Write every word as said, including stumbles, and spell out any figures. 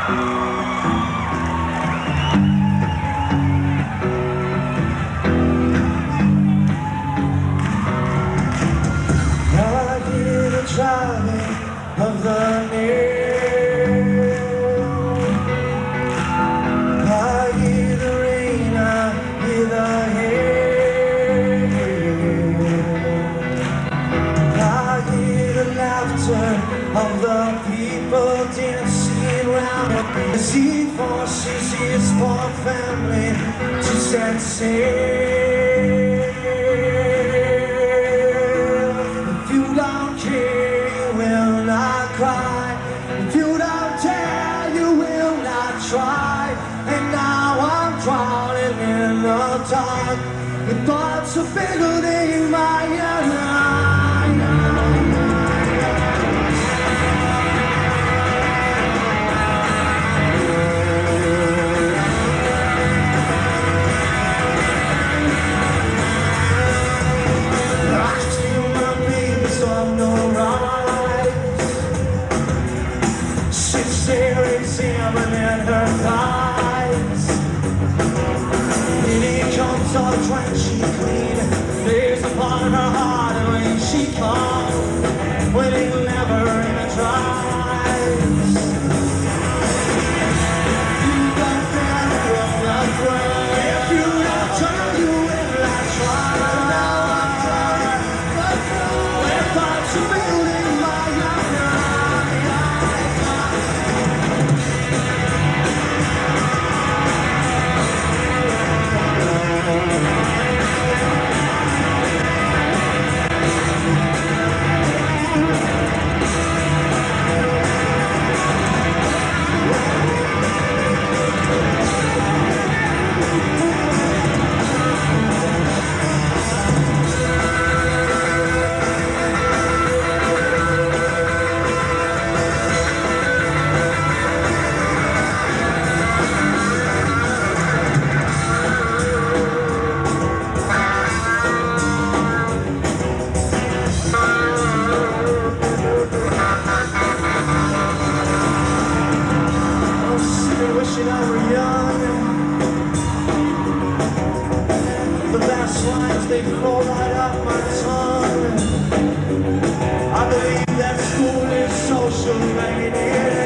Of the nail, I hear the rain, I hear the hail, I hear the laughter of the people dancing round as he forces his poor family to set sail. If you don't care, you will not cry. If you don't tell, you will not try. And now I'm drowning in the dark. Your thoughts are bigger than my own. Examining her thighs, and he comes all drenched, she clean, lays upon her heart, and when she comes, when it never even tries. You don't feel from the ground. If you don't turn, you will not try. Now I'm tired, but when thoughts are building my wishing I were young. The best lines, they flow right out my tongue. I believe that school is social mania.